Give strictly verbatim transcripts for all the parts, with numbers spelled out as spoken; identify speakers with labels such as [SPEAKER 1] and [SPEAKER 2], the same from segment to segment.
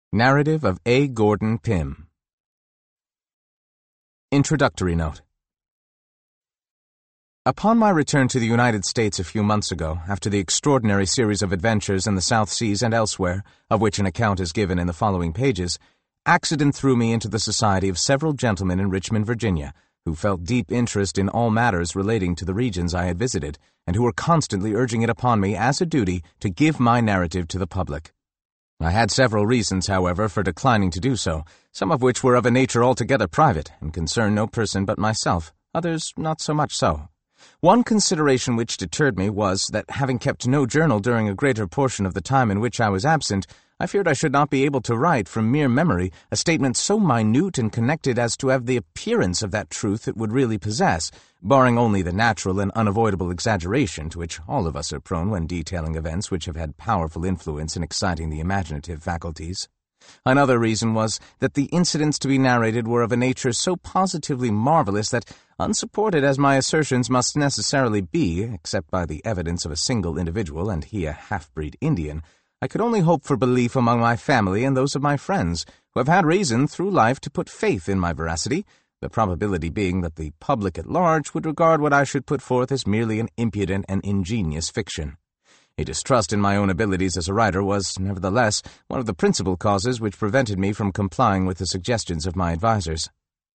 [SPEAKER 1] Narrative of A. Gordon Pym. Introductory Note. Upon my return to the United States a few months ago, after the extraordinary series of adventures in the South Seas and elsewhere, of which an account is given in the following pages, accident threw me into the society of several gentlemen in Richmond, Virginia, who felt deep interest in all matters relating to the regions I had visited, and who were constantly urging it upon me as a duty to give my narrative to the public. I had several reasons, however, for declining to do so, some of which were of a nature altogether private, and concerned no person but myself, others not so much so. One consideration which deterred me was that, having kept no journal during a greater portion of the time in which I was absent, I feared I should not be able to write, from mere memory, a statement so minute and connected as to have the appearance of that truth it would really possess, barring only the natural and unavoidable exaggeration to which all of us are prone when detailing events which have had powerful influence in exciting the imaginative faculties. Another reason was that the incidents to be narrated were of a nature so positively marvelous that, unsupported as my assertions must necessarily be, except by the evidence of a single individual, and he a half-breed Indian, I could only hope for belief among my family and those of my friends, who have had reason through life to put faith in my veracity, the probability being that the public at large would regard what I should put forth as merely an impudent and ingenious fiction. A distrust in my own abilities as a writer was, nevertheless, one of the principal causes which prevented me from complying with the suggestions of my advisers.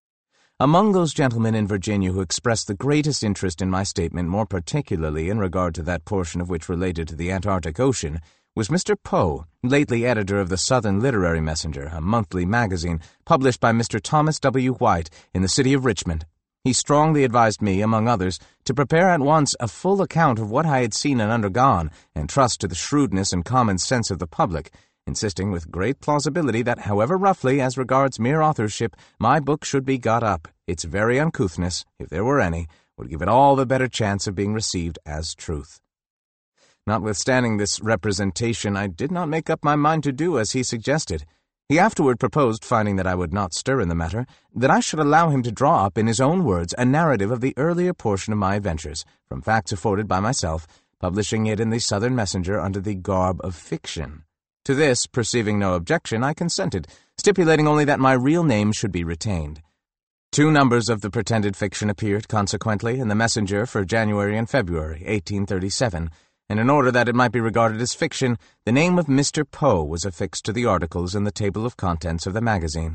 [SPEAKER 1] Among those gentlemen in Virginia who expressed the greatest interest in my statement, more particularly in regard to that portion of which related to the Antarctic Ocean, was Mister Poe, lately editor of the Southern Literary Messenger, a monthly magazine published by Mister Thomas W. White in the city of Richmond. He strongly advised me, among others, to prepare at once a full account of what I had seen and undergone, and trust to the shrewdness and common sense of the public, insisting with great plausibility that, however roughly as regards mere authorship, my book should be got up, its very uncouthness, if there were any, would give it all the better chance of being received as truth. Notwithstanding this representation, I did not make up my mind to do as he suggested. He afterward proposed, finding that I would not stir in the matter, that I should allow him to draw up in his own words a narrative of the earlier portion of my adventures, from facts afforded by myself, publishing it in the Southern Messenger under the garb of fiction. To this, perceiving no objection, I consented, stipulating only that my real name should be retained. Two numbers of the pretended fiction appeared, consequently, in the Messenger for January and February, eighteen thirty-seven, and in order that it might be regarded as fiction, the name of Mister Poe was affixed to the articles in the table of contents of the magazine.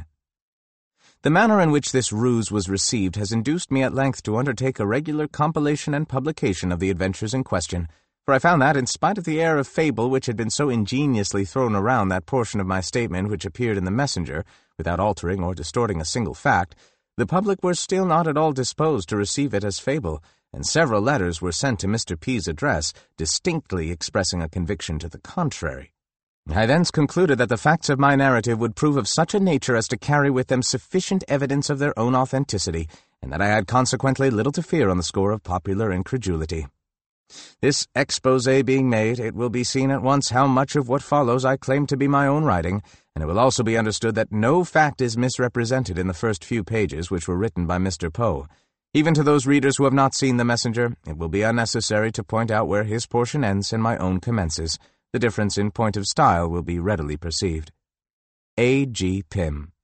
[SPEAKER 1] The manner in which this ruse was received has induced me at length to undertake a regular compilation and publication of the adventures in question, for I found that, in spite of the air of fable which had been so ingeniously thrown around that portion of my statement which appeared in the Messenger, without altering or distorting a single fact, the public were still not at all disposed to receive it as fable, and several letters were sent to Mister P.'s address, distinctly expressing a conviction to the contrary. I thence concluded that the facts of my narrative would prove of such a nature as to carry with them sufficient evidence of their own authenticity, and that I had consequently little to fear on the score of popular incredulity. This exposé being made, it will be seen at once how much of what follows I claim to be my own writing, and it will also be understood that no fact is misrepresented in the first few pages which were written by Mister Poe. Even to those readers who have not seen the Messenger, it will be unnecessary to point out where his portion ends and my own commences. The difference in point of style will be readily perceived. A. G. Pym.